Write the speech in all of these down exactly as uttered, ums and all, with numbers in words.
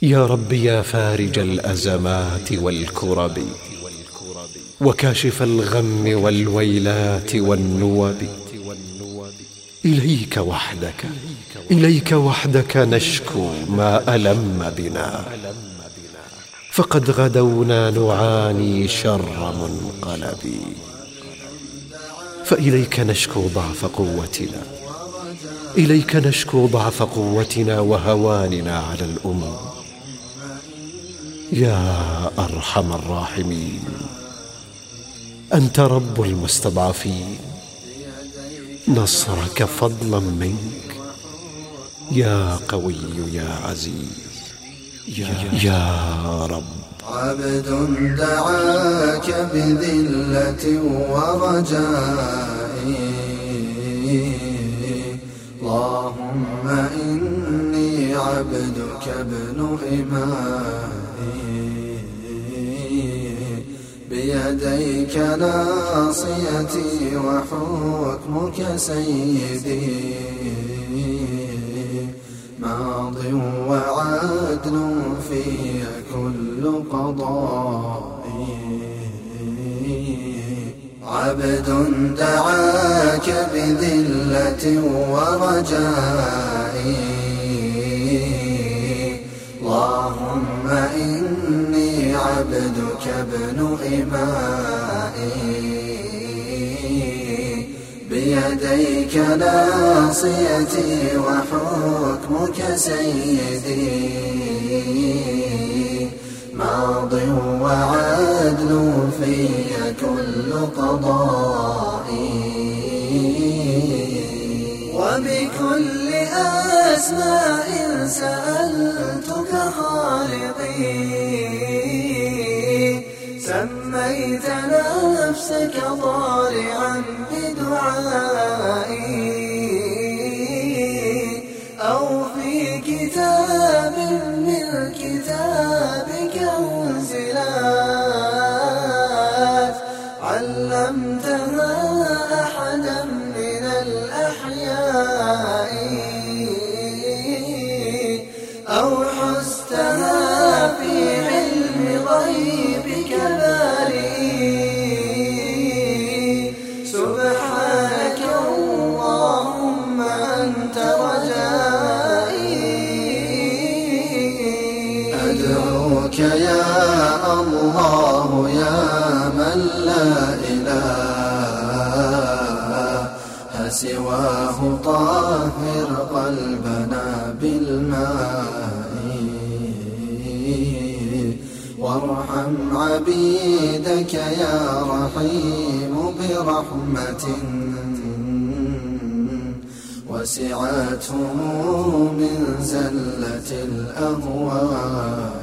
يا رب يا فارج الأزمات والكرب وكاشف الغم والويلات والنوب، إليك وحدك إليك وحدك نشكو ما ألم بنا، فقد غدونا نعاني شر منقلب. فإليك نشكو ضعف قوتنا إليك نشكو ضعف قوتنا وهواننا على الأمم. يا أرحم الراحمين، أنت رب المستضعفين، نصرك فضلا منك يا قوي يا عزيز يا, يا رب. عبد دعاك بذلة ورجاء، اللهم إني عبدك ابن إمائي، بيديك ناصيتي وحكمك سيدي، ماض وعدل في كل قضائي. عبد دعاك بذلة ورجائي، اللهم إني عبدك ابن إمائي، بيديك ناصيتي وحكمك سيدي، ماض وعدل في كل قضائي. وبكل أسماء سألتك خالقي، سميت نفسك ضارعا بدعائي، أو في كتاب من كتابك أنزلت، علمتها أحدا من الأحياء، أو حزتها في علم غيبك بارئ. سبحانك اللهم أنت رجائي، أدعوك يا الله يا من لا إله سواه، طهر قلبنا بالماء، وارحم عبيدك يا رحيم برحمة وسعته من زلة الأهواء.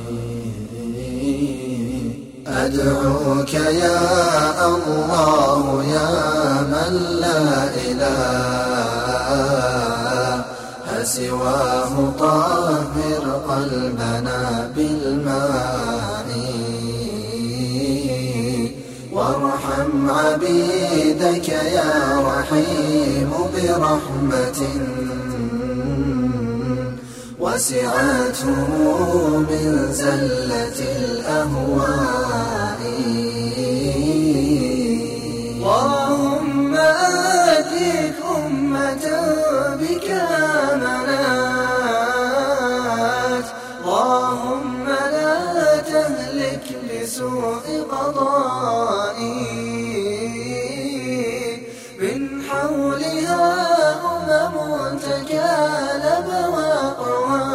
أدعوك يا الله يا من لا إله سواه، طهر قلبنا بالماء، وارحم عبيدك يا رحيم برحمة وسعته من زلة الأهواء. اللهم آتك أمة بك آمنت، اللهم لا تهلك بسوء قضائي، من حولها أمم تكالب وقوى،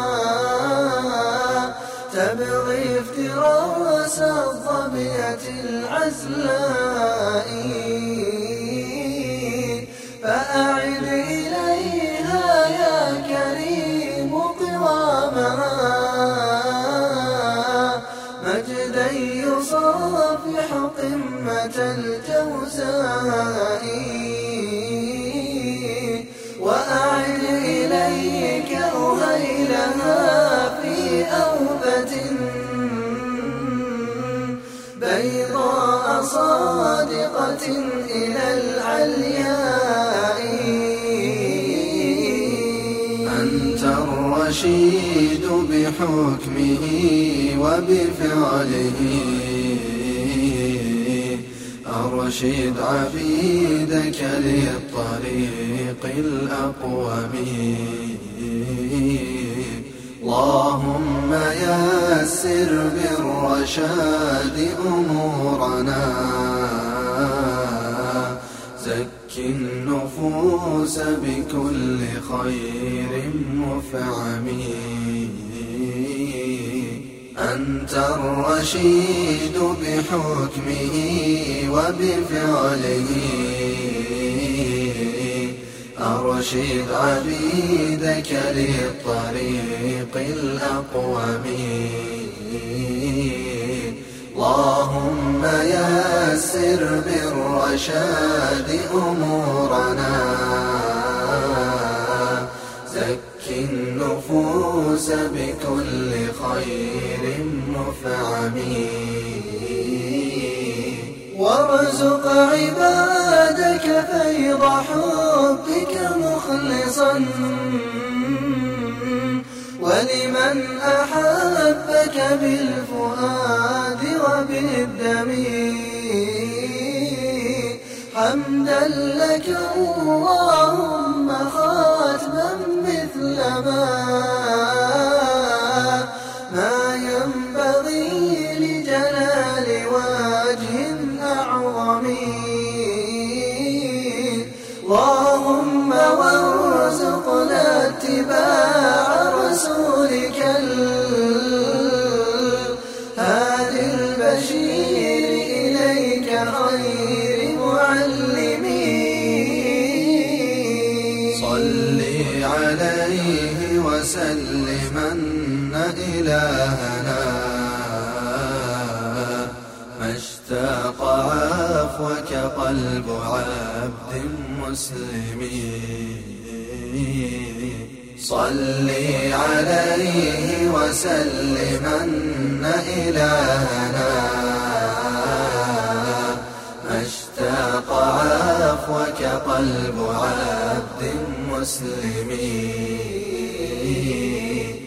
تبغي افتراس الظبية العزلاء، فأعد إليها يا كريم قوامها، مجدا يصافح قمة الجوزاء، وأعد إليك أهيلها في أوبة بيضاء صادقة إلى العلياء. أنت الرشيد بحكمه وبفعله أرشد عبيدك للطريق الأقوم اللهم يسر بالرشاد أمورنا زك النفوس بكل خير مفعم أنت الرشيد بحكمه وبفعله أرشد عبيدك للطريق الأقوم اللهم يسر بالرشاد أمورنا زك النفوس بكل خير مفعم وارزق عبادك فيض حبك مخلصا ولمن أحبك بالفؤاد وبالدم حمدا لك اللهم خاتما مثل ما ما ينبغي لجلال وجه أعظم اللهم وارزقنا اتباع رسولك الهادي البشير إليك خير معلمين صل عليه وسلمن إلهنا ما اشتاق عفوك قلب عبد مسلم صل عليه وسلمن إلهنا ما اشتاق عفوك قلب عبد مسلم